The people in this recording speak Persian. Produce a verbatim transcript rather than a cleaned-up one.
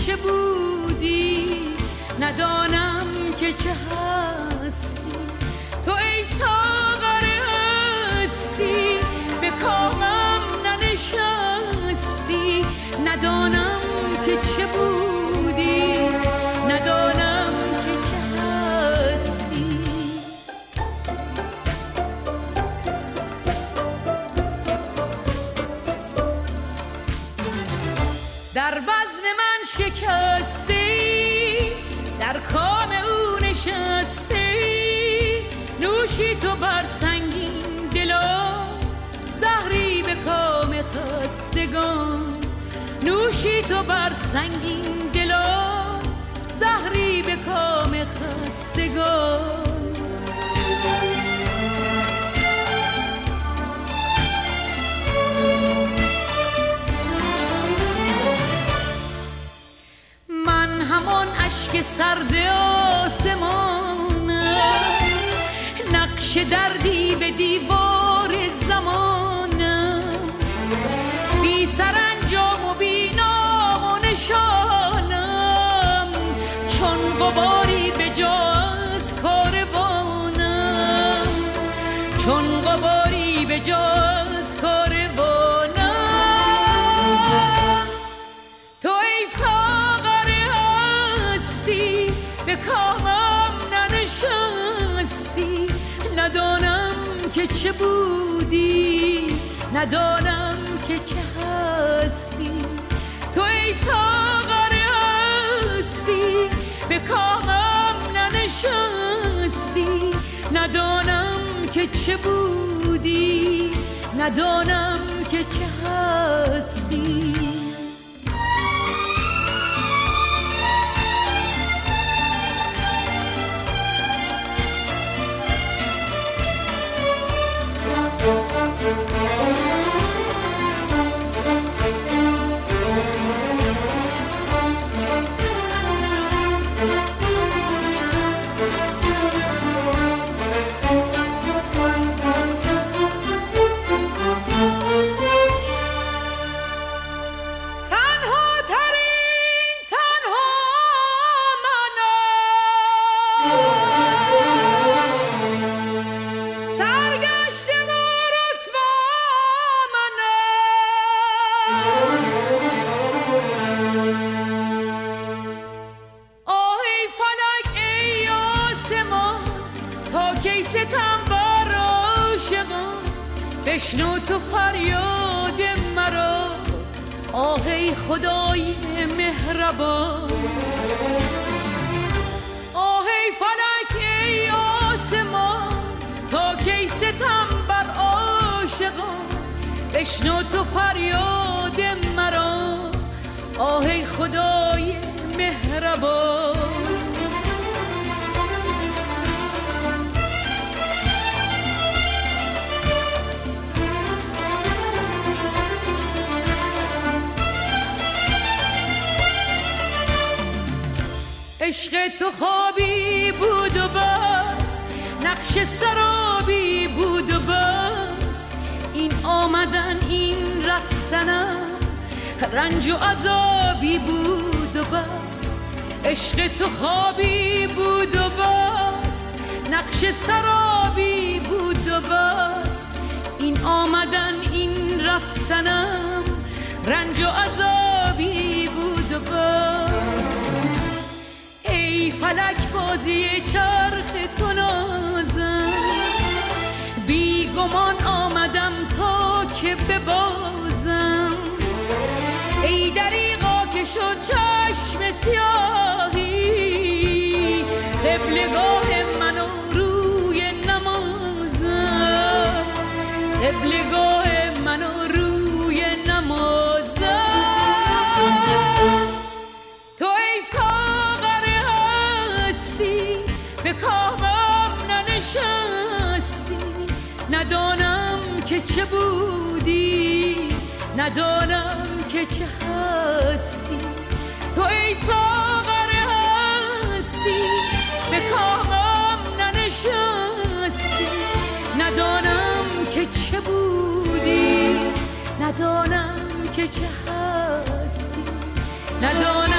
چه بودی، ندانم که چه هستی. تو ای ساغر هستی به کامم ننشستی، ندانم که چه بودی، ندانم که چه هستی. در بزم من شکستی، در کام او نشستی، نوشی تو بر سنگین دلا، زهری به کام خستگان. نوشی تو بر سنگین دلا، زهری به کام خستگان. من همان اشک سرد آسمانم، نقش دردی به دیوار زمانم، بی سرانجام و بی نام و نشانم، چون غباری به جا از کاروانم، چون غباری به جا از کاروانم. تو ای ساغر هستی به کامم ننشستی، ندانم که چه بودی، ندانم که چه هستی. تو ای ساغر هستی به کامم ننشستی، ندانم که چه بودی، ندانم که چه هستی. بشنو تو فریاد مرا، آه ای خدای مهربان. آه ای فلک ای آسمان، تا کی ستم بر عاشقان. بشنو تو فریاد مرا، آه ای خدای مهربان. عشق تو خوابی بود و بس، نقش سرابی بود و بس، این آمدن این رفتنم رنج و عذابی بود و بس. عشق تو خوابی بود و بس، نقش سرابی بود و بس، این آمدن این رفتنم رنج و عذابی بود و بس. ای فلک بازی چرخ تو نازم، بی گمان آمدم تا که ببازم. ای دریغا که شد چشم سیاهی، قبلگاه من و روی نمازم، قبلگاه من و روی نمازم. به کامم ننشستی، ندانم که چه بودی، ندانم که چه هستی. تو ای ساغر هستی به کامم ننشستی، ندانم که چه بودی، ندانم که چه هستی، ندانم